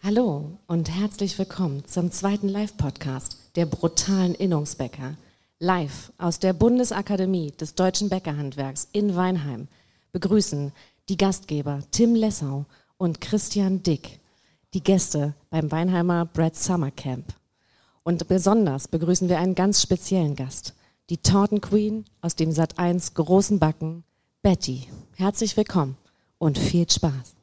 Hallo und herzlich willkommen zum zweiten Live-Podcast der brutalen Innungsbäcker. Live aus der Bundesakademie des Deutschen Bäckerhandwerks in Weinheim begrüßen die Gastgeber Tim Lessau und Christian Dick, die Gäste beim Weinheimer Bread Summer Camp. Und besonders begrüßen wir einen ganz speziellen Gast, die Tortenqueen aus dem Sat.1 großen Backen, Betty. Herzlich willkommen und viel Spaß.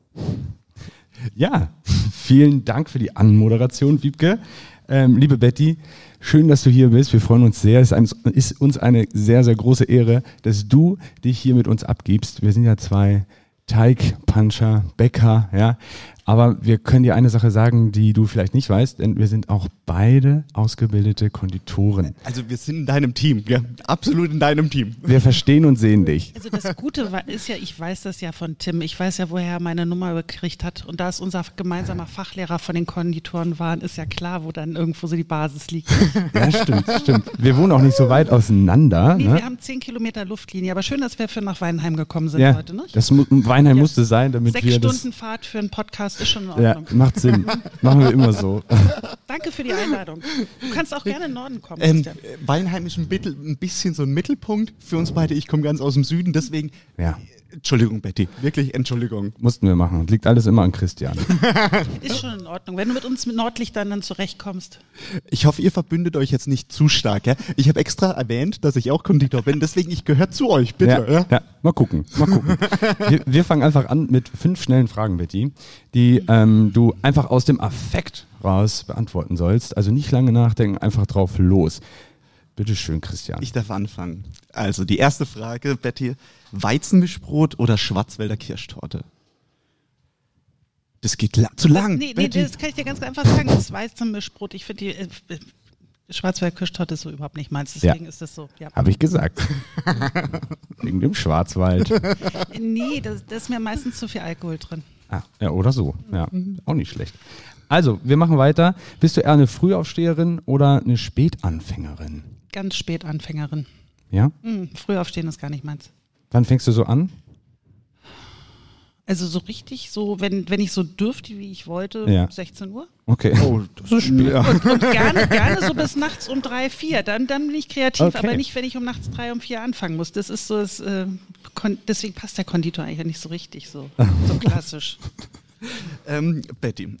Ja, vielen Dank für die Anmoderation, Wiebke. Liebe Betty, schön, dass du hier bist. Wir freuen uns sehr. Es ist uns eine sehr, sehr große Ehre, dass du dich hier mit uns abgibst. Wir sind ja zwei Teigpuncher, Bäcker, ja. Aber wir können dir eine Sache sagen, die du vielleicht nicht weißt, denn wir sind auch beide ausgebildete Konditoren. Also wir sind in deinem Team, ja, absolut in deinem Team. Wir verstehen und sehen dich. Also das Gute ist ja, ich weiß das ja von Tim, ich weiß ja, woher er meine Nummer gekriegt hat und da es unser gemeinsamer Fachlehrer von den Konditoren waren, ist ja klar, wo dann irgendwo so die Basis liegt. Ja, stimmt. Wir wohnen auch nicht so weit auseinander. Nee, ne? wir haben 10 Kilometer Luftlinie, aber schön, dass wir für nach Weinheim gekommen sind heute. Ne? Weinheim musste sein, damit 6 wir Stunden Fahrt für einen Podcast ist schon in Ja, Ordnung. macht Sinn. Machen wir immer so. Danke für die Einladung. Du kannst auch gerne in den Norden kommen. Christian. Weinheim ist ein bisschen so ein Mittelpunkt für uns beide. Ich komme ganz aus dem Süden, deswegen, Ja, Entschuldigung Betty, wirklich Entschuldigung. mussten wir machen. Liegt alles immer an Christian. Ist schon in Ordnung, wenn du mit uns mit Nordlichtern dann zurechtkommst. Ich hoffe, ihr verbündet euch jetzt nicht zu stark. Ja? Ich habe extra erwähnt, dass ich auch Konditor bin, deswegen ich gehöre zu euch, bitte. Ja, mal gucken. Wir fangen einfach an mit 5 schnellen Fragen, Betty, die du einfach aus dem Affekt raus beantworten sollst. Also nicht lange nachdenken, einfach drauf los. Bitte schön, Christian. Ich darf anfangen. Also die erste Frage, Betty, Weizenmischbrot oder Schwarzwälder Kirschtorte? Das geht zu lang. Nee, Betty. das kann ich dir ganz einfach sagen. Das Weizenmischbrot, ich finde die Schwarzwälder Kirschtorte ist so überhaupt nicht meins. Deswegen ist das so. Ja. Habe ich gesagt. Wegen dem Schwarzwald. Nee, da ist mir meistens zu viel Alkohol drin. Ah, ja, oder so. Ja, auch nicht schlecht. Also, wir machen weiter. Bist du eher eine Frühaufsteherin oder eine Spätanfängerin? Ganz spät Anfängerin. Ja? Früh aufstehen ist gar nicht meins. Wann fängst du so an? Also so richtig, so wenn ich so dürfte, wie ich wollte, Ja. 16 Uhr. Okay. Oh, das ist spät. Ja. Und gerne so bis nachts um 3, 4. Dann bin ich kreativ, Okay. aber nicht, wenn ich um nachts 3, um 4 anfangen muss. Das ist so, deswegen passt der Konditor eigentlich nicht so richtig so klassisch. Betty,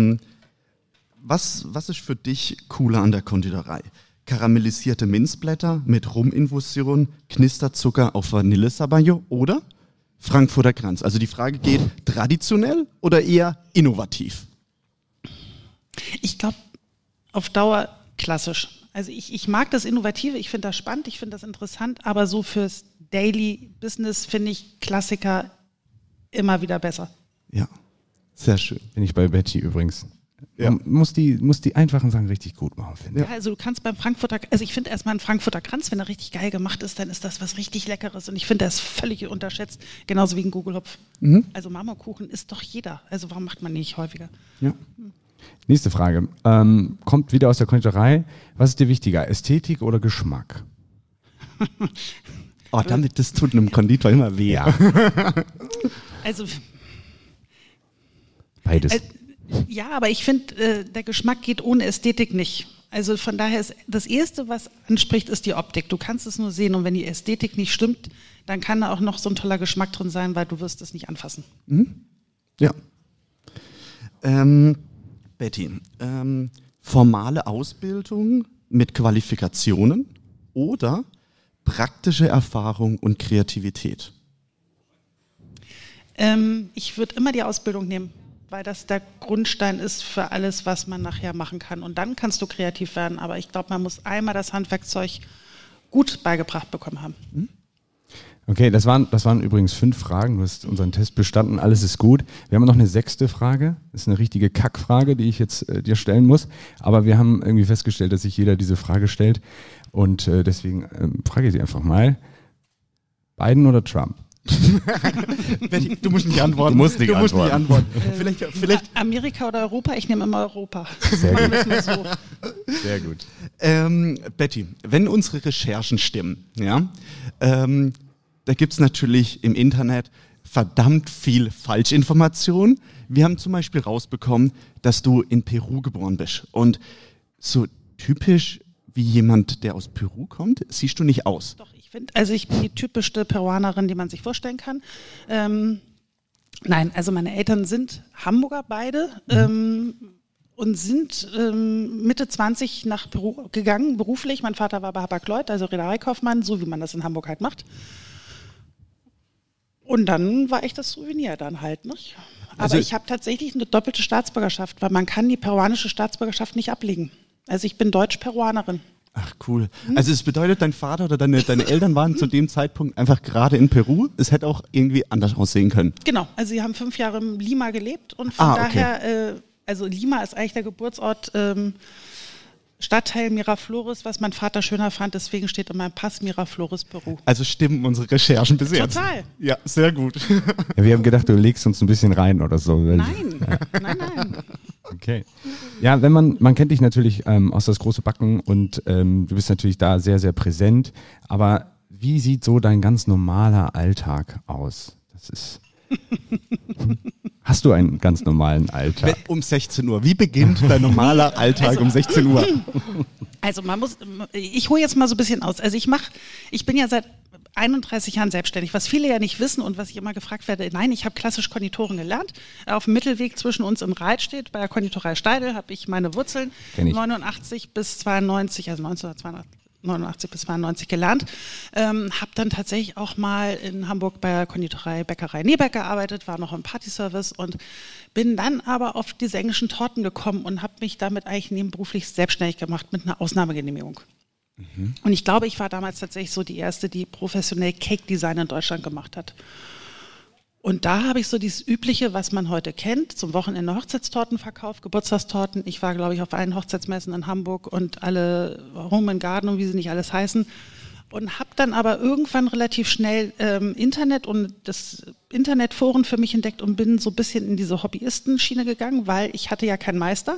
was ist für dich cooler an der Konditorei? Karamellisierte Minzblätter mit Ruminfusion, Knisterzucker auf Vanillesabayon oder Frankfurter Kranz? Also die Frage geht, traditionell oder eher innovativ? Ich glaube, auf Dauer klassisch. Also ich mag das Innovative, ich finde das spannend, ich finde das interessant, aber so fürs Daily Business finde ich Klassiker immer wieder besser. Ja, sehr schön. Bin ich bei Betty übrigens. Ja. Man muss die einfachen Sachen richtig gut machen, finde ich. Ja, also du kannst beim Frankfurter, also ich finde erstmal ein Frankfurter Kranz, wenn er richtig geil gemacht ist, dann ist das was richtig Leckeres und ich finde, der ist völlig unterschätzt, genauso wie ein Gugelhupf. Also Marmorkuchen isst doch jeder, also warum macht man nicht häufiger? Ja. Nächste Frage. Kommt wieder aus der Konditorei. Was ist dir wichtiger, Ästhetik oder Geschmack? Oh, das tut einem Konditor immer weh. Ja. Also Beides. ja, aber ich finde, der Geschmack geht ohne Ästhetik nicht. Also von daher ist das Erste, was anspricht, ist die Optik. Du kannst es nur sehen und wenn die Ästhetik nicht stimmt, dann kann da auch noch so ein toller Geschmack drin sein, weil du wirst es nicht anfassen. Ja. Betty, formale Ausbildung mit Qualifikationen oder praktische Erfahrung und Kreativität? Ich würde immer die Ausbildung nehmen, weil das der Grundstein ist für alles, was man nachher machen kann. Und dann kannst du kreativ werden. Aber ich glaube, man muss einmal das Handwerkzeug gut beigebracht bekommen haben. Okay, das waren übrigens 5 Fragen. Du hast unseren Test bestanden, alles ist gut. Wir haben noch eine 6. Frage. Das ist eine richtige Kackfrage, die ich jetzt dir stellen muss. Aber wir haben irgendwie festgestellt, dass sich jeder diese Frage stellt. Und deswegen frage ich sie einfach mal. Biden oder Trump? Betty, du musst nicht antworten. Du musst nicht antworten. Vielleicht. Amerika oder Europa? Ich nehme immer Europa. Sehr gut. Machen wir es mal so. Sehr gut. Betty, wenn unsere Recherchen stimmen, ja, da gibt es natürlich im Internet verdammt viel Falschinformation. Wir haben zum Beispiel rausbekommen, dass du in Peru geboren bist. Und so typisch wie jemand, der aus Peru kommt, siehst du nicht aus. Doch, ich bin die typischste Peruanerin, die man sich vorstellen kann. Nein, also meine Eltern sind Hamburger beide und sind Mitte 20 nach Peru gegangen, beruflich. Mein Vater war bei Hapag-Lloyd, also Reedereikaufmann, so wie man das in Hamburg halt macht. Und dann war ich das Souvenir dann halt, nicht? Aber Also ich habe tatsächlich eine doppelte Staatsbürgerschaft, weil man kann die peruanische Staatsbürgerschaft nicht ablegen. Also ich bin Deutsch-Peruanerin. Ach, cool. Also es bedeutet, dein Vater oder deine Eltern waren zu dem Zeitpunkt einfach gerade in Peru. Es hätte auch irgendwie anders aussehen können. Genau, also sie haben 5 Jahre in Lima gelebt und von daher, also Lima ist eigentlich der Geburtsort, Stadtteil Miraflores, was mein Vater schöner fand, deswegen steht in meinem Pass Miraflores, Peru. Also stimmen unsere Recherchen bis jetzt. Total. Ja, sehr gut. Ja, wir haben gedacht, du legst uns ein bisschen rein oder so. Nein, nein. Okay. Ja, man kennt dich natürlich aus das große Backen und du bist natürlich da sehr, sehr präsent. Aber wie sieht so dein ganz normaler Alltag aus? Hast du einen ganz normalen Alltag? Um 16 Uhr. Wie beginnt dein normaler Alltag um 16 Uhr? Also ich hole jetzt mal so ein bisschen aus. Also ich bin ja seit 31 Jahren selbstständig, was viele ja nicht wissen und was ich immer gefragt werde, nein, ich habe klassisch Konditoren gelernt. Auf dem Mittelweg zwischen uns in Reitstedt, bei der Konditorei Steidl, habe ich meine Wurzeln 89 bis 92, also 1989 bis 92 gelernt. Habe dann tatsächlich auch mal in Hamburg bei der Konditorei Bäckerei Niebeck gearbeitet, war noch im Partyservice und bin dann aber auf diese englischen Torten gekommen und habe mich damit eigentlich nebenberuflich selbstständig gemacht mit einer Ausnahmegenehmigung. Und ich glaube, ich war damals tatsächlich so die Erste, die professionell Cake-Design in Deutschland gemacht hat. Und da habe ich so dieses Übliche, was man heute kennt, zum Wochenende Hochzeitstorten verkauft, Geburtstagstorten. Ich war, glaube ich, auf allen Hochzeitsmessen in Hamburg und alle Home and Garden und wie sie nicht alles heißen. Und habe dann aber irgendwann relativ schnell Internet und das Internetforen für mich entdeckt und bin so ein bisschen in diese Hobbyistenschiene gegangen, weil ich hatte ja keinen Meister.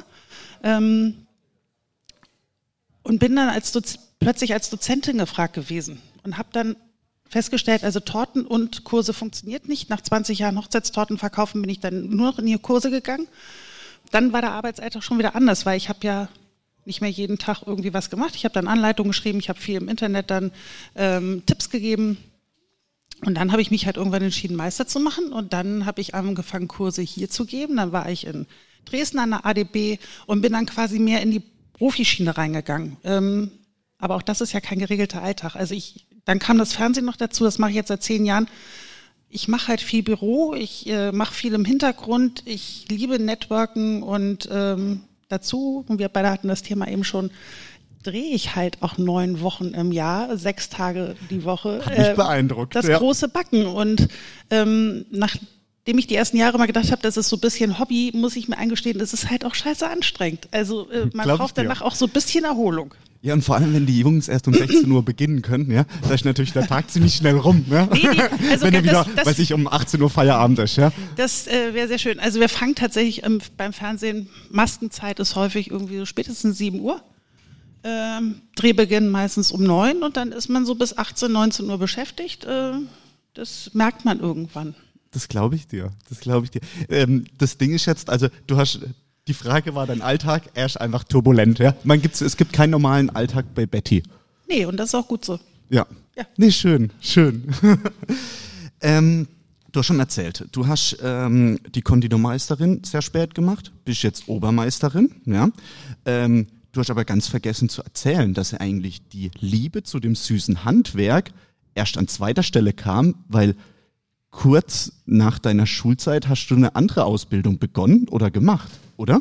Und bin dann plötzlich als Dozentin gefragt gewesen und habe dann festgestellt, also Torten und Kurse funktioniert nicht. Nach 20 Jahren Hochzeitstorten verkaufen bin ich dann nur noch in die Kurse gegangen. Dann war der Arbeitsalltag schon wieder anders, weil ich habe ja nicht mehr jeden Tag irgendwie was gemacht. Ich habe dann Anleitungen geschrieben, ich habe viel im Internet dann Tipps gegeben. Und dann habe ich mich halt irgendwann entschieden, Meister zu machen. Und dann habe ich angefangen, Kurse hier zu geben. Dann war ich in Dresden an der ADB und bin dann quasi mehr in die Profischiene reingegangen. Aber auch das ist ja kein geregelter Alltag. Also dann kam das Fernsehen noch dazu, das mache ich jetzt seit 10 Jahren. Ich mache halt viel Büro, ich mache viel im Hintergrund, ich liebe Networken und dazu, und wir beide hatten das Thema eben schon, drehe ich halt auch 9 Wochen im Jahr, 6 Tage die Woche. Hat mich beeindruckt. Das große Backen. Und nachdem ich die ersten Jahre mal gedacht habe, das ist so ein bisschen Hobby, muss ich mir eingestehen, das ist halt auch scheiße anstrengend. Also man braucht danach auch so ein bisschen Erholung. Ja, und vor allem, wenn die Jungs erst um 16 Uhr beginnen können, ja, da ist natürlich der Tag ziemlich schnell rum, ja. Nee, also wenn er wieder, weiß ich, um 18 Uhr Feierabend ist, ja. Das wäre sehr schön. Also wir fangen tatsächlich beim Fernsehen, Maskenzeit ist häufig irgendwie so spätestens 7 Uhr. Drehbeginn meistens um 9 und dann ist man so bis 18, 19 Uhr beschäftigt. Das merkt man irgendwann. Das glaube ich dir. Das Ding ist jetzt, also die Frage war, dein Alltag, er ist einfach turbulent, ja? Es gibt keinen normalen Alltag bei Betty. Nee, und das ist auch gut so. Ja. Nee, schön. Du hast schon erzählt, du hast die Konditormeisterin sehr spät gemacht, bist jetzt Obermeisterin, ja? Du hast aber ganz vergessen zu erzählen, dass eigentlich die Liebe zu dem süßen Handwerk erst an zweiter Stelle kam, weil kurz nach deiner Schulzeit hast du eine andere Ausbildung begonnen oder gemacht, oder?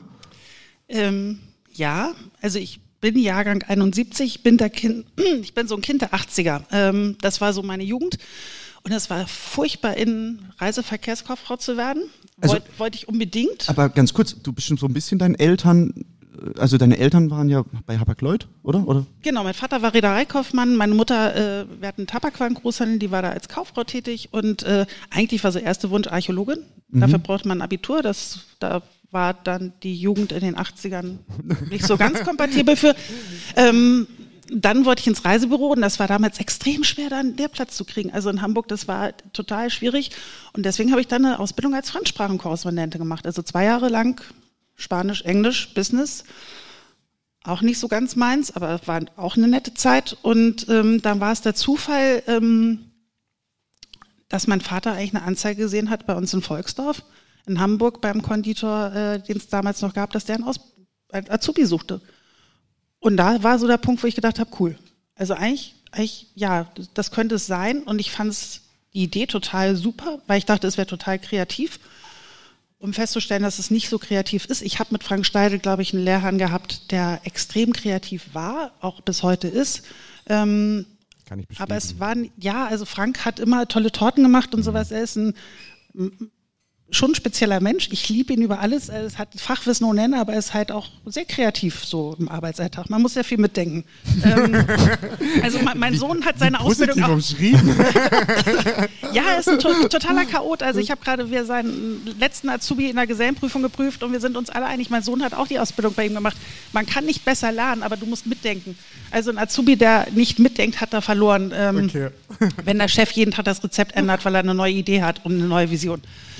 Ja, also ich bin Jahrgang 71, ich bin so ein Kind der 80er. Das war so meine Jugend und es war furchtbar, in Reiseverkehrskauffrau zu werden. Also, wollte ich unbedingt. Aber ganz kurz, du bist schon so ein bisschen deine Eltern waren ja bei Hapag-Lloyd, oder? Genau, mein Vater war Reedereikaufmann, meine Mutter, wir hatten einen Tabakwarengroßhandel, die war da als Kauffrau tätig und eigentlich war so erste Wunsch Archäologin. Dafür brauchte man ein Abitur, da war dann die Jugend in den 80ern nicht so ganz kompatibel für. Dann wollte ich ins Reisebüro und das war damals extrem schwer, da einen Lehrplatz zu kriegen. Also in Hamburg, das war total schwierig. Und deswegen habe ich dann eine Ausbildung als Fremdsprachenkorrespondentin gemacht. Also 2 Jahre lang Spanisch, Englisch, Business. Auch nicht so ganz meins, aber war auch eine nette Zeit. Und dann war es der Zufall, dass mein Vater eigentlich eine Anzeige gesehen hat bei uns in Volksdorf, in Hamburg beim Konditor, den es damals noch gab, dass der einen Azubi suchte. Und da war so der Punkt, wo ich gedacht habe, cool. Also eigentlich, ja, das könnte es sein. Und ich fand die Idee total super, weil ich dachte, es wäre total kreativ. Um festzustellen, dass es nicht so kreativ ist. Ich habe mit Frank Steidl, glaube ich, einen Lehrherrn gehabt, der extrem kreativ war, auch bis heute ist. Kann ich bestätigen. Aber es waren, ja, also Frank hat immer tolle Torten gemacht und sowas. Er ist schon ein spezieller Mensch. Ich liebe ihn über alles. Er hat Fachwissen ohne Ende, aber er ist halt auch sehr kreativ so im Arbeitsalltag. Man muss sehr viel mitdenken. Also mein Sohn hat seine Ausbildung auch... Ja, er ist ein totaler Chaot. Also ich habe gerade wieder seinen letzten Azubi in der Gesellenprüfung geprüft und wir sind uns alle einig, mein Sohn hat auch die Ausbildung bei ihm gemacht. Man kann nicht besser lernen, aber du musst mitdenken. Also ein Azubi, der nicht mitdenkt, hat da verloren. Okay. Wenn der Chef jeden Tag das Rezept ändert, weil er eine neue Idee hat und eine neue Vision.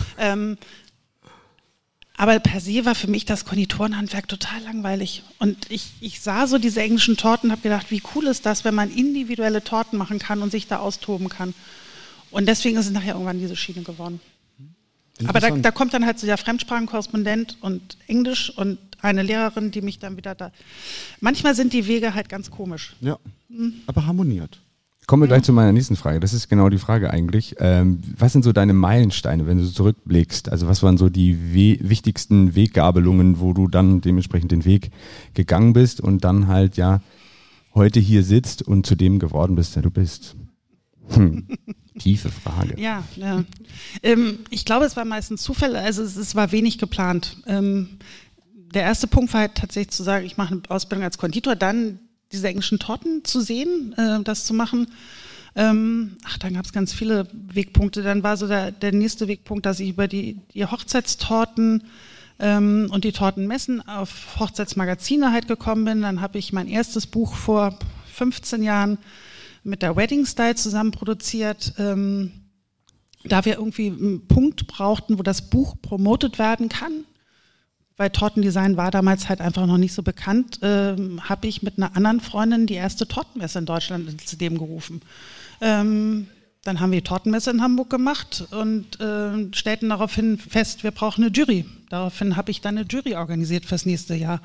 Aber per se war für mich das Konditorenhandwerk total langweilig. Und ich sah so diese englischen Torten und habe gedacht, wie cool ist das, wenn man individuelle Torten machen kann und sich da austoben kann. Und deswegen ist es nachher irgendwann diese Schiene geworden. Aber da kommt dann halt so der Fremdsprachenkorrespondent und Englisch und eine Lehrerin, die mich dann wieder da... Manchmal sind die Wege halt ganz komisch. Ja, aber harmoniert. Kommen wir gleich zu meiner nächsten Frage. Das ist genau die Frage eigentlich. Was sind so deine Meilensteine, wenn du zurückblickst? Also was waren so die wichtigsten Weggabelungen, wo du dann dementsprechend den Weg gegangen bist und dann halt ja heute hier sitzt und zu dem geworden bist, der du bist? Tiefe Frage. Ja. Ich glaube, es war meistens Zufälle, also es war wenig geplant. Der erste Punkt war halt tatsächlich zu sagen, ich mache eine Ausbildung als Konditor, dann diese englischen Torten zu sehen, das zu machen. Dann gab es ganz viele Wegpunkte. Dann war so der nächste Wegpunkt, dass ich über die Hochzeitstorten und die Tortenmessen auf Hochzeitsmagazine halt gekommen bin. Dann habe ich mein erstes Buch vor 15 Jahren mit der Wedding Style zusammen produziert. Da wir irgendwie einen Punkt brauchten, wo das Buch promotet werden kann, weil Tortendesign war damals halt einfach noch nicht so bekannt, habe ich mit einer anderen Freundin die erste Tortenmesse in Deutschland ins Leben gerufen. Dann haben wir die Tortenmesse in Hamburg gemacht und stellten daraufhin fest, wir brauchen eine Jury. Daraufhin habe ich dann eine Jury organisiert fürs nächste Jahr.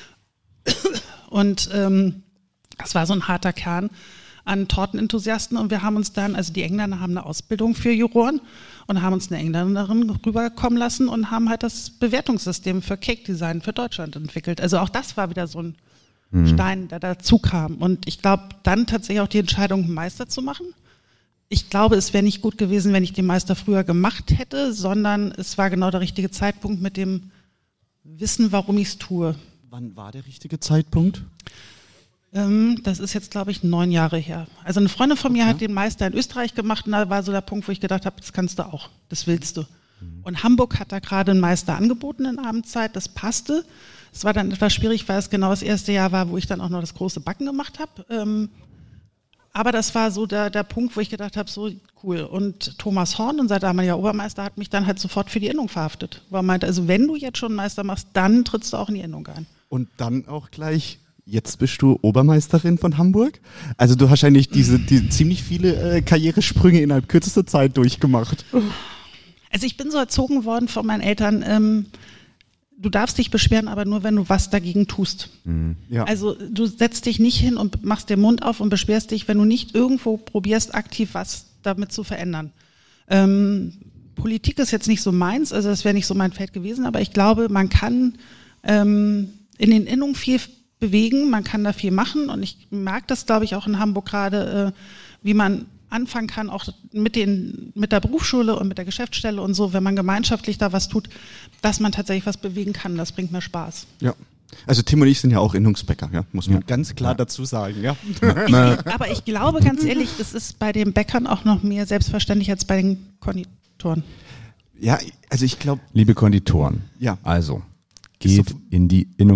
Und das war so ein harter Kern an Tortenenthusiasten und wir haben uns dann, also die Engländer haben eine Ausbildung für Juroren und haben uns eine Engländerin rüberkommen lassen und haben halt das Bewertungssystem für Cake Design für Deutschland entwickelt. Also auch das war wieder so ein Stein, der dazu kam. Und ich glaube, dann tatsächlich auch die Entscheidung, einen Meister zu machen. Ich glaube, es wäre nicht gut gewesen, wenn ich den Meister früher gemacht hätte, sondern es war genau der richtige Zeitpunkt mit dem Wissen, warum ich es tue. Wann war der richtige Zeitpunkt? Das ist jetzt, glaube ich, 9 Jahre her. Also eine Freundin von mir hat den Meister in Österreich gemacht und da war so der Punkt, wo ich gedacht habe, das kannst du auch, das willst du. Und Hamburg hat da gerade einen Meister angeboten in Abendzeit, das passte. Es war dann etwas schwierig, weil es genau das erste Jahr war, wo ich dann auch noch das große Backen gemacht habe. Aber das war so der Punkt, wo ich gedacht habe, so cool. Und Thomas Horn, unser damaliger Obermeister, hat mich dann halt sofort für die Innung verhaftet. Weil er meinte, also wenn du jetzt schon einen Meister machst, dann trittst du auch in die Innung ein. Und dann auch gleich... Jetzt bist du Obermeisterin von Hamburg. Also du hast eigentlich diese ziemlich viele Karrieresprünge innerhalb kürzester Zeit durchgemacht. Also ich bin so erzogen worden von meinen Eltern, du darfst dich beschweren, aber nur, wenn du was dagegen tust. Ja. Also du setzt dich nicht hin und machst den Mund auf und beschwerst dich, wenn du nicht irgendwo probierst, aktiv was damit zu verändern. Politik ist jetzt nicht so meins, also das wäre nicht so mein Feld gewesen, aber ich glaube, man kann in den Innungen viel bewegen, man kann da viel machen und ich merke das, glaube ich, auch in Hamburg gerade, wie man anfangen kann, auch mit der Berufsschule und mit der Geschäftsstelle und so, wenn man gemeinschaftlich da was tut, dass man tatsächlich was bewegen kann, das bringt mir Spaß. Ja. Also Tim und ich sind ja auch Innungsbäcker, ja, muss man ganz klar dazu sagen, ja. Aber ich glaube, ganz ehrlich, es ist bei den Bäckern auch noch mehr selbstverständlich als bei den Konditoren. Ja, also ich glaube... Liebe Konditoren, ja. also geht in die Innungen.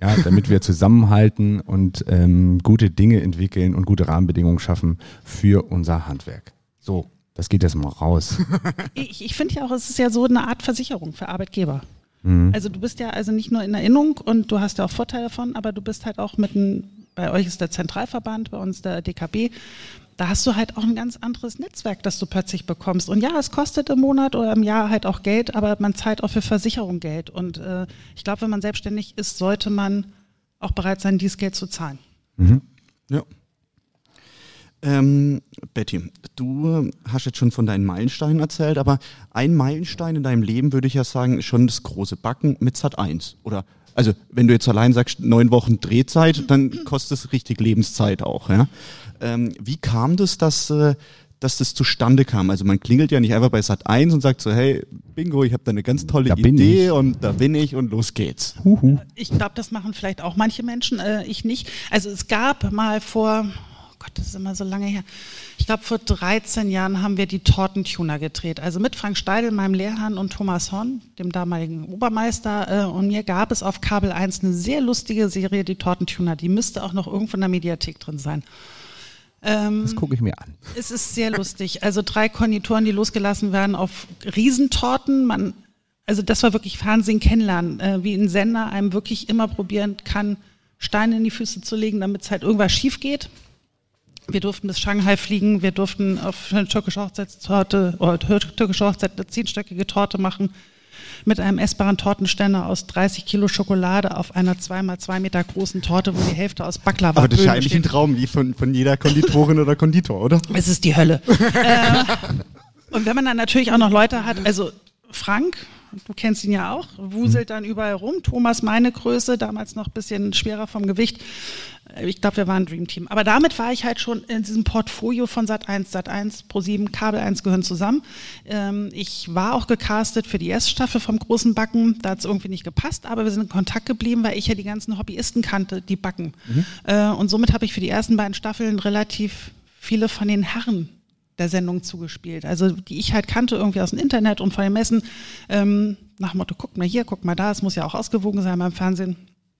Ja, damit wir zusammenhalten und gute Dinge entwickeln und gute Rahmenbedingungen schaffen für unser Handwerk. So, das geht jetzt mal raus. Ich finde ja auch, es ist ja so eine Art Versicherung für Arbeitgeber. Mhm. Also du bist ja also nicht nur in Erinnerung und du hast ja auch Vorteile davon, aber du bist halt auch bei euch ist der Zentralverband, bei uns der DKB, da hast du halt auch ein ganz anderes Netzwerk, das du plötzlich bekommst. Und ja, es kostet im Monat oder im Jahr halt auch Geld, aber man zahlt auch für Versicherung Geld. Und ich glaube, wenn man selbstständig ist, sollte man auch bereit sein, dieses Geld zu zahlen. Mhm. Ja. Betty, du hast jetzt schon von deinen Meilensteinen erzählt, aber ein Meilenstein in deinem Leben, würde ich ja sagen, ist schon das große Backen mit Sat.1. Oder, also wenn du jetzt allein sagst, 9 Wochen Drehzeit, dann kostet es richtig Lebenszeit auch. Ja? Wie kam das, dass das zustande kam? Also man klingelt ja nicht einfach bei Sat.1 und sagt so, hey, Bingo, ich habe da eine ganz tolle Idee und da bin ich und los geht's. Ich glaube, das machen vielleicht auch manche Menschen, ich nicht. Also es gab mal vor... Gott, das ist immer so lange her. Ich glaube, vor 13 Jahren haben wir die Tortentuner gedreht. Also mit Frank Steidl, meinem Lehrherrn, und Thomas Horn, dem damaligen Obermeister. Und mir gab es auf Kabel 1 eine sehr lustige Serie, die Tortentuner. Die müsste auch noch irgendwo in der Mediathek drin sein. Das gucke ich mir an. Es ist sehr lustig. Also 3 Konditoren, die losgelassen werden auf Riesentorten. Also das war wirklich Fernsehen kennenlernen, wie ein Sender einem wirklich immer probieren kann, Steine in die Füße zu legen, damit es halt irgendwas schief geht. Wir durften bis Shanghai fliegen, wir durften auf eine türkische Hochzeitstorte oder türkische Hochzeit eine 10-stöckige Torte machen mit einem essbaren Tortenständer aus 30 Kilo Schokolade auf einer 2x2 Meter großen Torte, wo die Hälfte aus Baklava Aber das ist ja eigentlich besteht. ein Traum wie von jeder Konditorin oder Konditor, oder? Es ist die Hölle. Und wenn man dann natürlich auch noch Leute hat, also Frank, du kennst ihn ja auch, wuselt dann überall rum. Thomas, meine Größe, damals noch ein bisschen schwerer vom Gewicht. Ich glaube, wir waren ein Dreamteam. Aber damit war ich halt schon in diesem Portfolio von Sat.1, Pro7, Kabel 1 gehören zusammen. Ich war auch gecastet für die erste Staffel vom Großen Backen. Da hat es irgendwie nicht gepasst, aber wir sind in Kontakt geblieben, weil ich ja die ganzen Hobbyisten kannte, die backen. Und somit habe ich für die ersten beiden Staffeln relativ viele von den Herren der Sendung zugespielt. Also die ich halt kannte irgendwie aus dem Internet und von den Messen. Nach dem Motto, guck mal hier, guck mal da, es muss ja auch ausgewogen sein beim Fernsehen.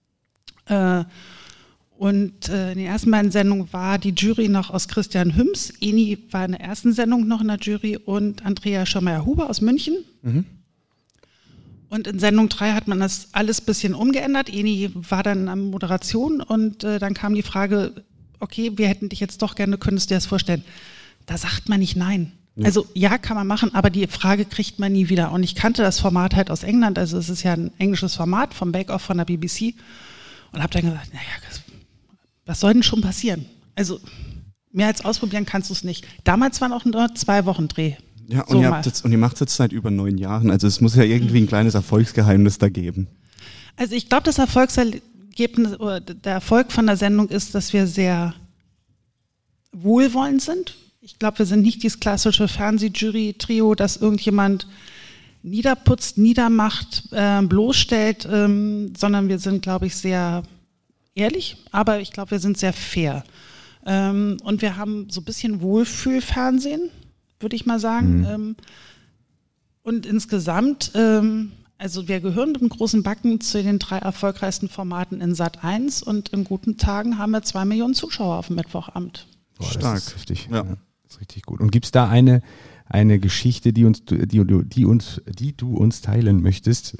Und in den ersten beiden Sendungen war die Jury noch aus Christian Hüms. Eni war in der ersten Sendung noch in der Jury und Andrea Schirmeier-Huber aus München. Und in Sendung 3 hat man das alles ein bisschen umgeändert. Eni war dann an Moderation und dann kam die Frage, okay, wir hätten dich jetzt doch gerne, könntest du dir das vorstellen? Da sagt man nicht nein. Ja. Also ja, kann man machen, aber die Frage kriegt man nie wieder. Und ich kannte das Format halt aus England, also es ist ja ein englisches Format vom Bake-Off von der BBC und habe dann gesagt, naja, was soll denn schon passieren? Also mehr als ausprobieren kannst du es nicht. Damals waren auch nur 2 Wochen Dreh. Ja, und, ihr macht es jetzt seit über 9 Jahren, also es muss ja irgendwie ein kleines Erfolgsgeheimnis da geben. Also ich glaube, das Erfolgsergebnis oder der Erfolg von der Sendung ist, dass wir sehr wohlwollend sind. Ich glaube, wir sind nicht dieses klassische Fernsehjury-Trio, das irgendjemand niederputzt, niedermacht, bloßstellt, sondern wir sind, glaube ich, sehr ehrlich, aber ich glaube, wir sind sehr fair. Und wir haben so ein bisschen Wohlfühlfernsehen, würde ich mal sagen. Und insgesamt, also wir gehören mit dem Großen Backen zu den 3 erfolgreichsten Formaten in Sat.1 und in guten Tagen haben wir 2 Millionen Zuschauer auf dem Mittwochabend. Boah, Stark. Das ist richtig. Ja. Das ist richtig gut. Und gibt es da eine Geschichte, die du uns teilen möchtest,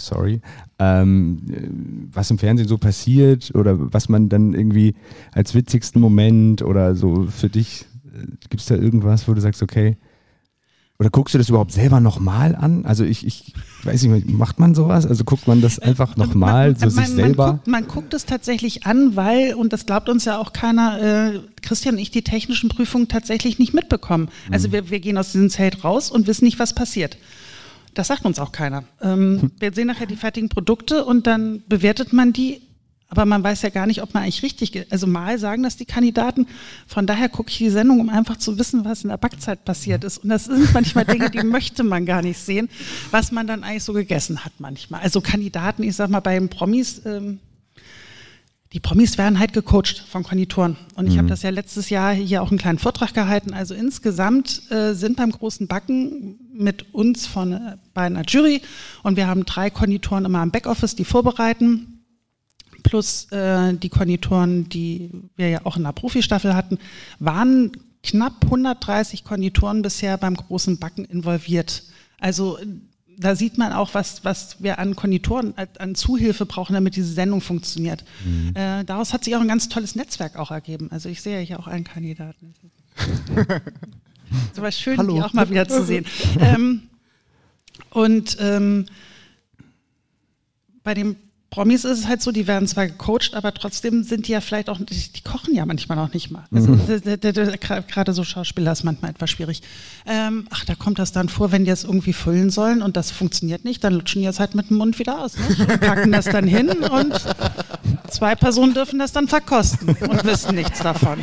was im Fernsehen so passiert oder was man dann irgendwie als witzigsten Moment oder so für dich, gibt es da irgendwas, wo du sagst, okay, oder guckst du das überhaupt selber nochmal an? Also ich weiß nicht, macht man sowas? Also guckt man das einfach nochmal, so sich selber? Man guckt es tatsächlich an, weil, und das glaubt uns ja auch keiner, Christian und ich die technischen Prüfungen tatsächlich nicht mitbekommen. Also wir gehen aus diesem Zelt raus und wissen nicht, was passiert. Das sagt uns auch keiner. Wir sehen nachher die fertigen Produkte und dann bewertet man die, aber man weiß ja gar nicht, ob man eigentlich richtig, also mal sagen das die Kandidaten, von daher gucke ich die Sendung, um einfach zu wissen, was in der Backzeit passiert ist. Und das sind manchmal Dinge, die möchte man gar nicht sehen, was man dann eigentlich so gegessen hat manchmal. Also Kandidaten, ich sag mal bei den Promis, die Promis werden halt gecoacht von Konditoren. Und ich habe das ja letztes Jahr hier auch einen kleinen Vortrag gehalten. Also insgesamt sind beim Großen Backen mit uns bei einer Jury und wir haben 3 Konditoren immer im Backoffice, die vorbereiten. plus die Konditoren, die wir ja auch in der Profistaffel hatten, waren knapp 130 Konditoren bisher beim großen Backen involviert. Also da sieht man auch, was wir an Konditoren, an Zuhilfe brauchen, damit diese Sendung funktioniert. Daraus hat sich auch ein ganz tolles Netzwerk auch ergeben. Also ich sehe ja hier auch einen Kandidaten. So was schön, die auch mal wieder zu sehen. Bei den Promis ist es halt so, die werden zwar gecoacht, aber trotzdem sind die ja vielleicht auch, die kochen ja manchmal noch nicht mal. Also gerade so Schauspieler ist manchmal etwas schwierig. Da kommt das dann vor, wenn die das irgendwie füllen sollen und das funktioniert nicht, dann lutschen die das halt mit dem Mund wieder aus. Ne? Und packen das dann hin und 2 Personen dürfen das dann verkosten und wissen nichts davon.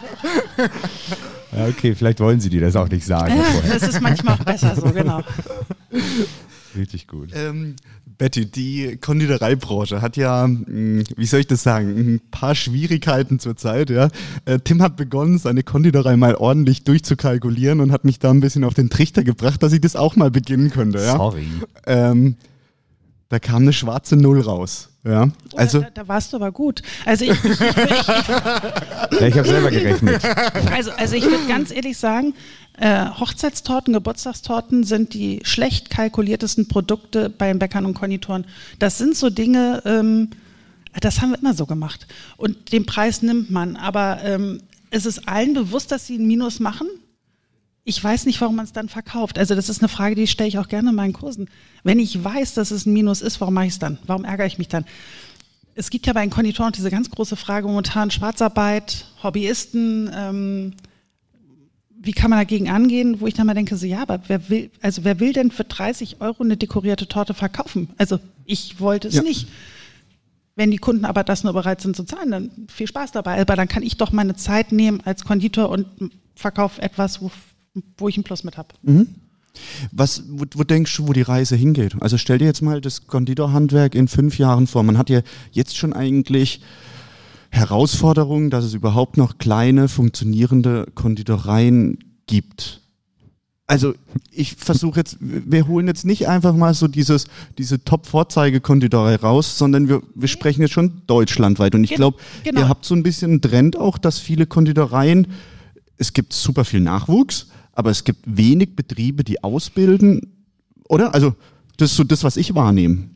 Ja, okay, vielleicht wollen sie dir das auch nicht sagen. Das ist manchmal auch besser so, genau. Richtig gut. Betty, die Konditoreibranche hat ja, wie soll ich das sagen, ein paar Schwierigkeiten zurzeit. Ja? Tim hat begonnen, seine Konditorei mal ordentlich durchzukalkulieren und hat mich da ein bisschen auf den Trichter gebracht, dass ich das auch mal beginnen könnte. Ja? Sorry. Da kam eine schwarze Null raus. Ja, also da warst du aber gut. Also ich habe selber gerechnet. Also ich würde ganz ehrlich sagen, Hochzeitstorten, Geburtstagstorten sind die schlecht kalkuliertesten Produkte bei den Bäckern und Konditoren. Das sind so Dinge, das haben wir immer so gemacht. Und den Preis nimmt man. Aber es ist allen bewusst, dass sie ein Minus machen. Ich weiß nicht, warum man es dann verkauft. Also das ist eine Frage, die stelle ich auch gerne in meinen Kursen. Wenn ich weiß, dass es ein Minus ist, warum mache ich es dann? Warum ärgere ich mich dann? Es gibt ja bei den Konditoren diese ganz große Frage momentan, Schwarzarbeit, Hobbyisten, wie kann man dagegen angehen? Wo ich dann mal denke, so ja, aber wer will denn für 30 € eine dekorierte Torte verkaufen? Also ich wollte es nicht. Wenn die Kunden aber das nur bereit sind zu zahlen, dann viel Spaß dabei. Aber dann kann ich doch meine Zeit nehmen als Konditor und verkaufe etwas, wo ich einen Plus mit habe. Mhm. Wo denkst du, wo die Reise hingeht? Also stell dir jetzt mal das Konditorhandwerk in 5 Jahren vor. Man hat ja jetzt schon eigentlich Herausforderungen, dass es überhaupt noch kleine, funktionierende Konditoreien gibt. Also ich versuche jetzt, wir holen jetzt nicht einfach mal so diese Top-Vorzeige-Konditorei raus, sondern wir sprechen jetzt schon deutschlandweit. Und ich glaube, ihr habt so ein bisschen einen Trend auch, dass viele Konditoreien, es gibt super viel Nachwuchs, aber es gibt wenig Betriebe, die ausbilden, oder? Also das ist so das, was ich wahrnehme.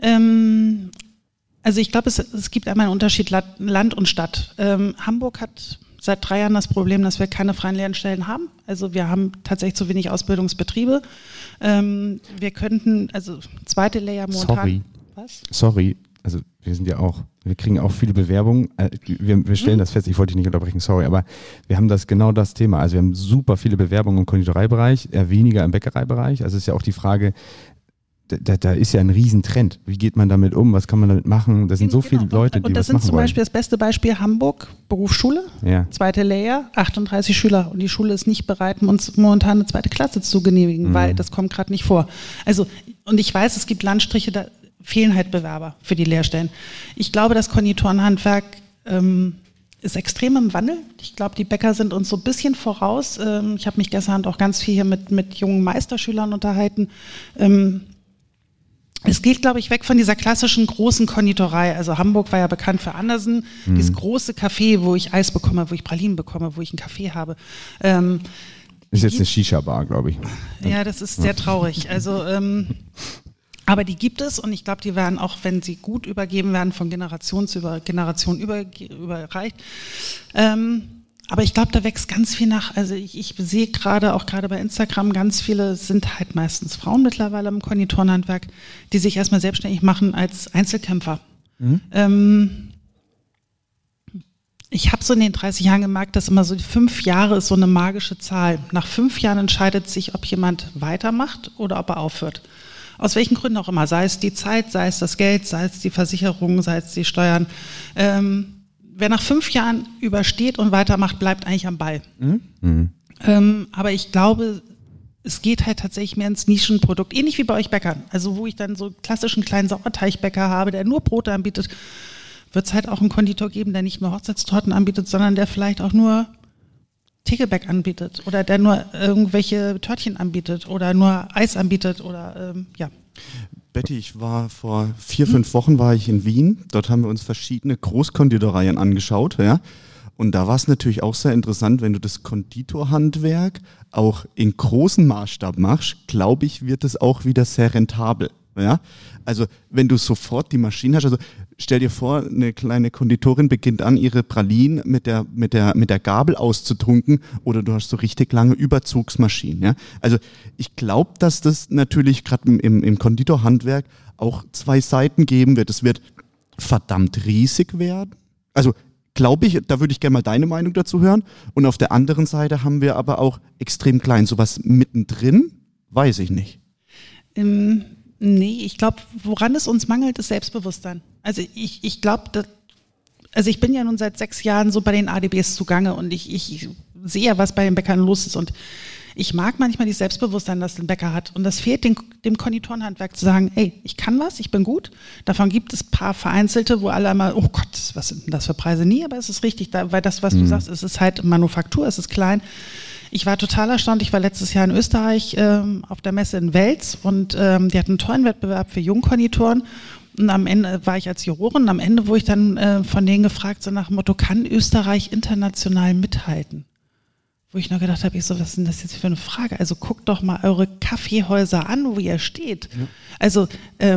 Also ich glaube, es gibt einmal einen Unterschied Land und Stadt. Hamburg hat seit 3 Jahren das Problem, dass wir keine freien Lehrstellen haben. Also wir haben tatsächlich zu wenig Ausbildungsbetriebe. Wir könnten, also zweite Layer momentan... Sorry, also wir kriegen auch viele Bewerbungen. Wir stellen das fest, ich wollte dich nicht unterbrechen, sorry, aber wir haben genau das Thema. Also wir haben super viele Bewerbungen im Konditoreibereich, eher weniger im Bäckereibereich. Also es ist ja auch die Frage, da ist ja ein Riesentrend. Wie geht man damit um? Was kann man damit machen? Das sind so viele Leute, die was machen wollen. Und das sind zum Beispiel das beste Beispiel Hamburg, Berufsschule, zweite Layer, 38 Schüler. Und die Schule ist nicht bereit, uns momentan eine 2. Klasse zu genehmigen, weil das kommt gerade nicht vor. Also, und ich weiß, es gibt Landstriche, da fehlen halt Bewerber für die Lehrstellen. Ich glaube, das Konditorenhandwerk ist extrem im Wandel. Ich glaube, die Bäcker sind uns so ein bisschen voraus. Ich habe mich gestern auch ganz viel hier mit jungen Meisterschülern unterhalten. Es geht, glaube ich, weg von dieser klassischen großen Konditorei. Also Hamburg war ja bekannt für Andersen, dieses große Café, wo ich Eis bekomme, wo ich Pralinen bekomme, wo ich einen Kaffee habe. Ist jetzt eine Shisha-Bar, glaube ich. Ja, das ist sehr traurig. Also aber die gibt es und ich glaube, die werden auch, wenn sie gut übergeben werden, von Generation zu Generation überreicht. Aber ich glaube, da wächst ganz viel nach. Also ich sehe auch gerade bei Instagram, ganz viele sind halt meistens Frauen mittlerweile im Konditorenhandwerk, die sich erstmal selbstständig machen als Einzelkämpfer. Ich habe so in den 30 Jahren gemerkt, dass immer so 5 Jahre ist so eine magische Zahl. Nach 5 Jahren entscheidet sich, ob jemand weitermacht oder ob er aufhört. Aus welchen Gründen auch immer, sei es die Zeit, sei es das Geld, sei es die Versicherung, sei es die Steuern. Wer nach 5 Jahren übersteht und weitermacht, bleibt eigentlich am Ball. Aber ich glaube, es geht halt tatsächlich mehr ins Nischenprodukt, ähnlich wie bei euch Bäckern. Also wo ich dann so klassischen kleinen Sauerteigbäcker habe, der nur Brote anbietet, wird es halt auch einen Konditor geben, der nicht nur Hochzeitstorten anbietet, sondern der vielleicht auch nur Tegelbäck anbietet oder der nur irgendwelche Törtchen anbietet oder nur Eis anbietet oder ja. Betty, ich war vor 4-5 Wochen war ich in Wien. Dort haben wir uns verschiedene Großkonditoreien angeschaut, ja. Und da war es natürlich auch sehr interessant, wenn du das Konditorhandwerk auch in großem Maßstab machst, glaube ich, wird es auch wieder sehr rentabel. Ja? Also wenn du sofort die Maschine hast, also stell dir vor, eine kleine Konditorin beginnt an, ihre Pralinen mit der Gabel auszutunken, oder du hast so richtig lange Überzugsmaschinen. Ja? Also ich glaube, dass das natürlich gerade im Konditorhandwerk auch 2 Seiten geben wird. Es wird verdammt riesig werden. Also glaube ich, da würde ich gerne mal deine Meinung dazu hören. Und auf der anderen Seite haben wir aber auch extrem klein. Sowas mittendrin, weiß ich nicht. Nee, ich glaube, woran es uns mangelt, ist Selbstbewusstsein. Also ich glaube, ich bin ja nun seit 6 Jahren so bei den ADBs zugange und ich sehe, was bei den Bäckern los ist. Und ich mag manchmal dieses Selbstbewusstsein, das ein Bäcker hat. Und das fehlt dem Konditorenhandwerk zu sagen, ey, ich kann was, ich bin gut. Davon gibt es ein paar vereinzelte, wo alle einmal, oh Gott, was sind denn das für Preise? Nie, aber es ist richtig, weil das, was du sagst, es ist halt Manufaktur, es ist klein. Ich war total erstaunt, ich war letztes Jahr in Österreich auf der Messe in Wels und die hatten einen tollen Wettbewerb für Jungkonditoren. Und am Ende war ich als Jurorin, am Ende wurde ich dann von denen gefragt, so nach dem Motto, kann Österreich international mithalten? Wo ich noch gedacht habe, was ist denn das jetzt für eine Frage? Also guckt doch mal eure Kaffeehäuser an, wo ihr steht. Ja. Also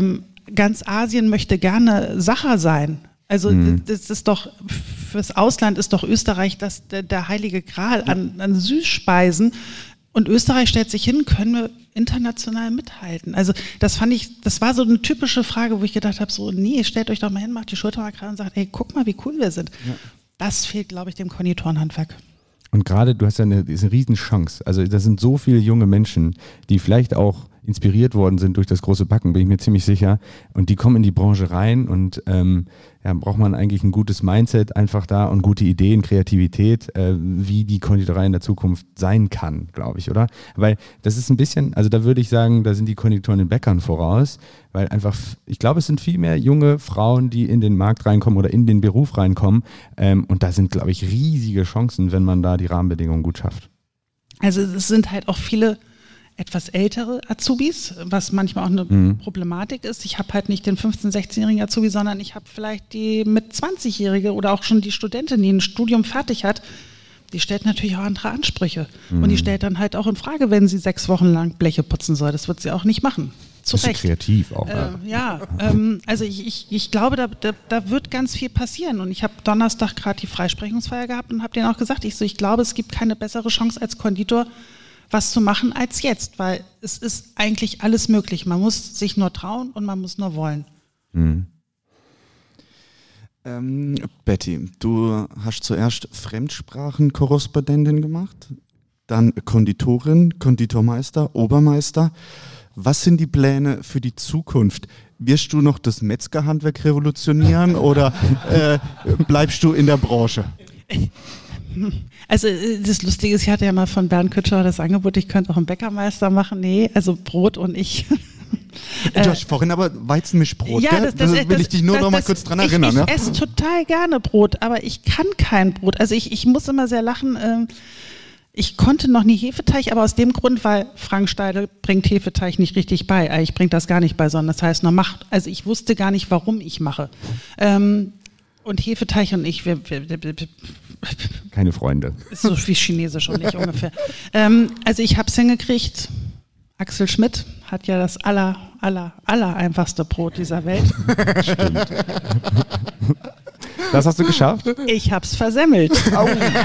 ganz Asien möchte gerne Sacher sein. Also das ist doch, fürs Ausland ist doch Österreich der heilige Gral an Süßspeisen. Und Österreich stellt sich hin, können wir international mithalten? Also das war so eine typische Frage, wo ich gedacht habe, so nee, stellt euch doch mal hin, macht die Schulter mal gerade und sagt, ey, guck mal, wie cool wir sind. Ja. Das fehlt, glaube ich, dem Konditorenhandwerk. Und gerade, du hast ja eine Riesenchance. Also da sind so viele junge Menschen, die vielleicht auch inspiriert worden sind durch das große Backen, bin ich mir ziemlich sicher. Und die kommen in die Branche rein und braucht man eigentlich ein gutes Mindset einfach da und gute Ideen, Kreativität, wie die Konditorei in der Zukunft sein kann, glaube ich, oder? Weil das ist ein bisschen, also da würde ich sagen, da sind die Konditoren den Bäckern voraus, weil einfach, ich glaube, es sind viel mehr junge Frauen, die in den Markt reinkommen oder in den Beruf reinkommen und da sind, glaube ich, riesige Chancen, wenn man da die Rahmenbedingungen gut schafft. Also es sind halt auch viele etwas ältere Azubis, was manchmal auch eine Problematik ist. Ich habe halt nicht den 15-, 16-jährigen Azubi, sondern ich habe vielleicht die mit 20-Jährige oder auch schon die Studentin, die ein Studium fertig hat. Die stellt natürlich auch andere Ansprüche. Und die stellt dann halt auch in Frage, wenn sie 6 Wochen lang Bleche putzen soll. Das wird sie auch nicht machen. Zu Recht. Kreativ auch. Also ich glaube, da wird ganz viel passieren. Und ich habe Donnerstag gerade die Freisprechungsfeier gehabt und habe denen auch gesagt, ich glaube, es gibt keine bessere Chance als Konditor, was zu machen als jetzt, weil es ist eigentlich alles möglich. Man muss sich nur trauen und man muss nur wollen. Betty, du hast zuerst Fremdsprachenkorrespondentin gemacht, dann Konditorin, Konditormeister, Obermeister. Was sind die Pläne für die Zukunft? Wirst du noch das Metzgerhandwerk revolutionieren oder bleibst du in der Branche? Also das Lustige ist, ich hatte ja mal von Bernd Kütscher das Angebot, ich könnte auch einen Bäckermeister machen. Nee, also Brot und ich. Du hast vorhin aber Weizenmischbrot, ja, das will ich dich nur noch mal kurz dran erinnern. Ich esse total gerne Brot, aber ich kann kein Brot. Also ich muss immer sehr lachen. Ich konnte noch nie Hefeteig, aber aus dem Grund, weil Frank Steidl bringt Hefeteig nicht richtig bei. Eigentlich bringt das gar nicht bei, sondern das heißt nur macht. Also ich wusste gar nicht, warum ich mache. Und Hefeteig und ich, wir keine Freunde. Ist so wie Chinesisch und ich ungefähr. Also ich habe es hingekriegt. Axel Schmidt hat ja das aller einfachste Brot dieser Welt. Stimmt. Das hast du geschafft? Ich habe es versemmelt. Oh.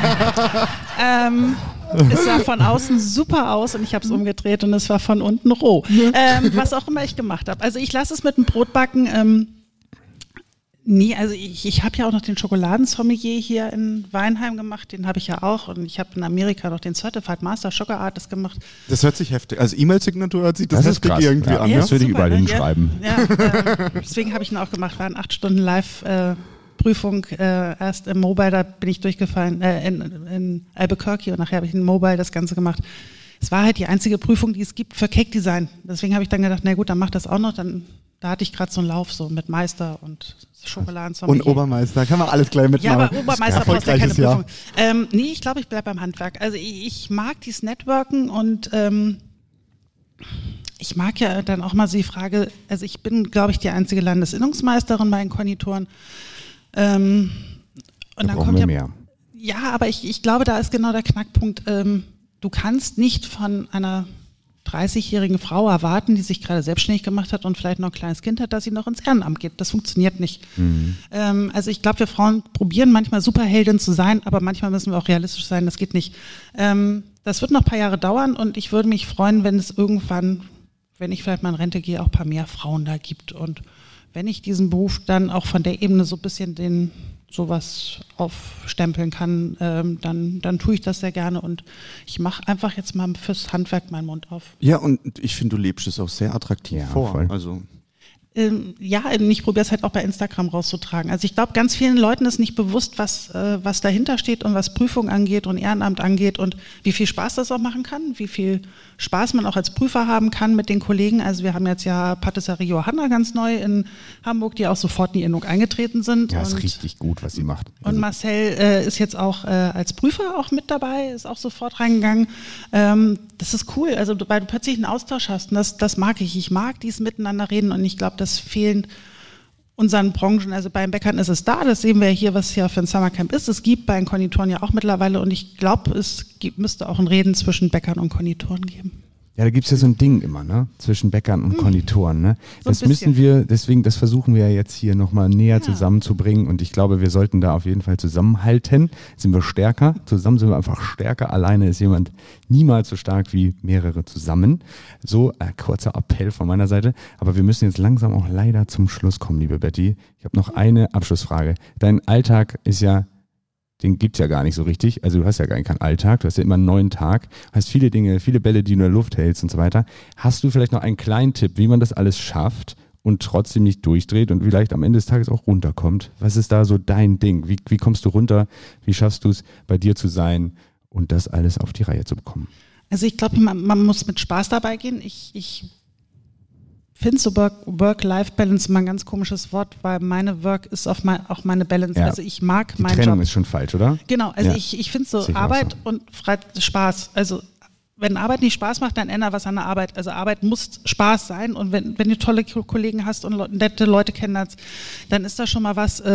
Es sah von außen super aus und ich habe es umgedreht und es war von unten roh. Was auch immer ich gemacht habe. Also ich lasse es mit dem Brotbacken. Nee, also ich habe ja auch noch den Schokoladensommelier hier in Weinheim gemacht, den habe ich ja auch und ich habe in Amerika noch den Certified Master Sugar Artist gemacht. Das hört sich heftig, also E-Mail-Signatur hört sich das heftig irgendwie an. Ja, das würde ich überall hinschreiben. Deswegen habe ich ihn auch gemacht, waren 8 Stunden Live-Prüfung, erst im Mobile, da bin ich durchgefallen, in Albuquerque und nachher habe ich in Mobile das Ganze gemacht. Es war halt die einzige Prüfung, die es gibt für Cake Design. Deswegen habe ich dann gedacht, na gut, dann mach das auch noch, da hatte ich gerade so einen Lauf so mit Meister und Schokoladensommelier. Und Obermeister, kann man alles gleich mitmachen. Ja, aber Obermeister brauchst ja keine Prüfung. Nee, ich glaube, ich bleibe beim Handwerk. Also ich mag dieses Networken und ich mag ja dann auch mal so die Frage, also ich bin, glaube ich, die einzige Landesinnungsmeisterin bei den Konditoren. Und dann kommt ja mehr. Ja, aber ich glaube, da ist genau der Knackpunkt. Du kannst nicht von einer 30-jährigen Frau erwarten, die sich gerade selbstständig gemacht hat und vielleicht noch ein kleines Kind hat, dass sie noch ins Ehrenamt geht. Das funktioniert nicht. Also ich glaube, wir Frauen probieren manchmal Superheldin zu sein, aber manchmal müssen wir auch realistisch sein, das geht nicht. Das wird noch ein paar Jahre dauern und ich würde mich freuen, wenn es irgendwann, wenn ich vielleicht mal in Rente gehe, auch ein paar mehr Frauen da gibt. Und wenn ich diesen Beruf dann auch von der Ebene so ein bisschen sowas aufstempeln kann, dann tue ich das sehr gerne und ich mache einfach jetzt mal fürs Handwerk meinen Mund auf. Ja, und ich finde, du lebst es auch sehr attraktiv vor. Voll. Also ich probiere es halt auch bei Instagram rauszutragen. Also ich glaube, ganz vielen Leuten ist nicht bewusst, was dahinter steht und was Prüfung angeht und Ehrenamt angeht und wie viel Spaß das auch machen kann, wie viel Spaß man auch als Prüfer haben kann mit den Kollegen. Also wir haben jetzt ja Patisserie Johanna ganz neu in Hamburg, die auch sofort in die Innung eingetreten sind. Ja, ist richtig gut, was sie macht. Und Marcel ist jetzt auch als Prüfer auch mit dabei, ist auch sofort reingegangen. Das ist cool, also weil du plötzlich einen Austausch hast und das mag ich. Ich mag dieses Miteinander reden und ich glaube, das fehlen unseren Branchen, also bei den Bäckern ist es da, das sehen wir ja hier, was ja für ein Summercamp ist. Es gibt bei den Konditoren ja auch mittlerweile und ich glaube, müsste auch ein Reden zwischen Bäckern und Konditoren geben. Ja, da gibt's ja so ein Ding immer, ne? Zwischen Bäckern und Konditoren, ne? So Das müssen wir, deswegen, das versuchen wir ja jetzt hier nochmal näher zusammenzubringen und ich glaube, wir sollten da auf jeden Fall zusammenhalten. Sind wir stärker, zusammen sind wir einfach stärker. Alleine ist jemand niemals so stark wie mehrere zusammen. So, kurzer Appell von meiner Seite. Aber wir müssen jetzt langsam auch leider zum Schluss kommen, liebe Betty. Ich habe noch eine Abschlussfrage. Dein Alltag ist ja, den gibt's ja gar nicht so richtig. Also du hast ja gar keinen Alltag, du hast ja immer einen neuen Tag, hast viele Dinge, viele Bälle, die du in der Luft hältst und so weiter. Hast du vielleicht noch einen kleinen Tipp, wie man das alles schafft und trotzdem nicht durchdreht und vielleicht am Ende des Tages auch runterkommt? Was ist da so dein Ding? Wie kommst du runter? Wie schaffst du es, bei dir zu sein und das alles auf die Reihe zu bekommen? Also ich glaube, man muss mit Spaß dabei gehen. Ich finde so Work-Life-Balance immer ein ganz komisches Wort, weil meine Work ist auch meine Balance. Ja. Also ich mag meinen Job. Die Trennung ist schon falsch, oder? Genau, also ja. ich finde so Arbeit und Spaß. Also wenn Arbeit nicht Spaß macht, dann ändere was an der Arbeit. Also Arbeit muss Spaß sein und wenn du tolle Kollegen hast und nette Leute kennenlernst, dann ist da schon mal was.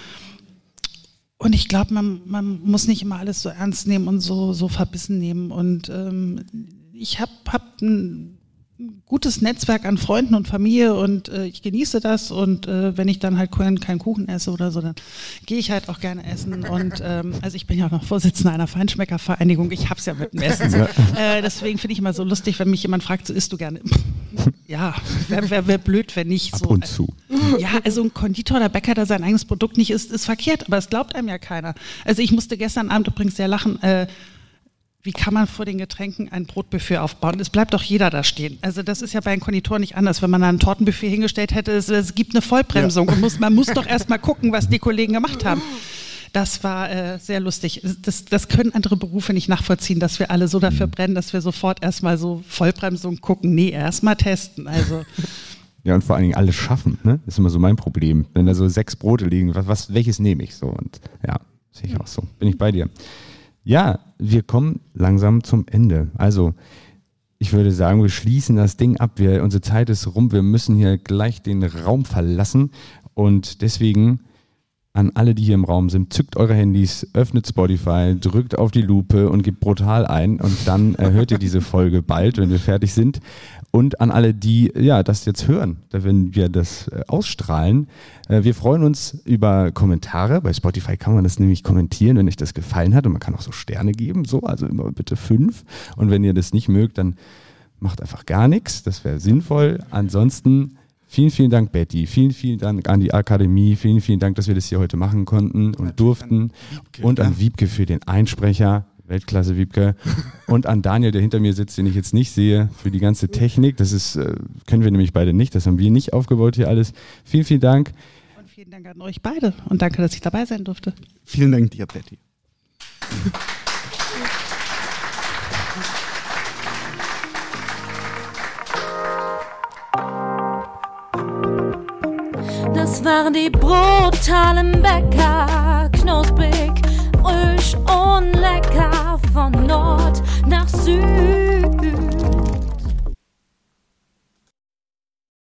Und ich glaube, man muss nicht immer alles so ernst nehmen und so verbissen nehmen. Und ich hab ein gutes Netzwerk an Freunden und Familie und ich genieße das und wenn ich dann halt keinen Kuchen esse oder so, dann gehe ich halt auch gerne essen und also ich bin ja auch noch Vorsitzender einer Feinschmeckervereinigung, ich hab's ja mit dem Essen. Deswegen finde ich immer so lustig, wenn mich jemand fragt, so isst du gerne? Ja, wäre blöd, wenn nicht. Ab so. und zu. Ja, also ein Konditor oder Bäcker, der sein eigenes Produkt nicht isst, ist verkehrt, aber es glaubt einem ja keiner. Also ich musste gestern Abend übrigens sehr lachen, wie kann man vor den Getränken ein Brotbuffet aufbauen? Es bleibt doch jeder da stehen. Also das ist ja bei einem Konditor nicht anders. Wenn man da ein Tortenbuffet hingestellt hätte, es gibt eine Vollbremsung. Ja. Man muss doch erst mal gucken, was die Kollegen gemacht haben. Das war sehr lustig. Das können andere Berufe nicht nachvollziehen, dass wir alle so dafür brennen, dass wir sofort erst mal so Vollbremsung gucken. Nee, erst mal testen. Also ja, und vor allen Dingen alles schaffen, ne? Das ist immer so mein Problem. Wenn da so 6 Brote liegen, welches nehme ich so? Und ja, sehe ich auch so. Bin ich bei dir. Ja, wir kommen langsam zum Ende. Also, ich würde sagen, wir schließen das Ding ab. Unsere Zeit ist rum. Wir müssen hier gleich den Raum verlassen. Und deswegen an alle, die hier im Raum sind, zückt eure Handys, öffnet Spotify, drückt auf die Lupe und gebt brutal ein. Und dann hört ihr diese Folge bald, wenn wir fertig sind. Und an alle, die das jetzt hören, wenn wir das ausstrahlen. Wir freuen uns über Kommentare. Bei Spotify kann man das nämlich kommentieren, wenn euch das gefallen hat. Und man kann auch so Sterne geben, also immer bitte 5. Und wenn ihr das nicht mögt, dann macht einfach gar nichts. Das wäre sinnvoll. Ansonsten vielen, vielen Dank, Betty. Vielen, vielen Dank an die Akademie. Vielen, vielen Dank, dass wir das hier heute machen konnten und durften. Und an Wiebke für den Einsprecher. Weltklasse, Wiebke. Und an Daniel, der hinter mir sitzt, den ich jetzt nicht sehe, für die ganze Technik. Das ist, können wir nämlich beide nicht. Das haben wir nicht aufgebaut hier alles. Vielen, vielen Dank. Und vielen Dank an euch beide. Und danke, dass ich dabei sein durfte. Vielen Dank dir, Betty. Das waren die brutalen Bäcker, knusprig, frisch und lecker von Nord nach Süd.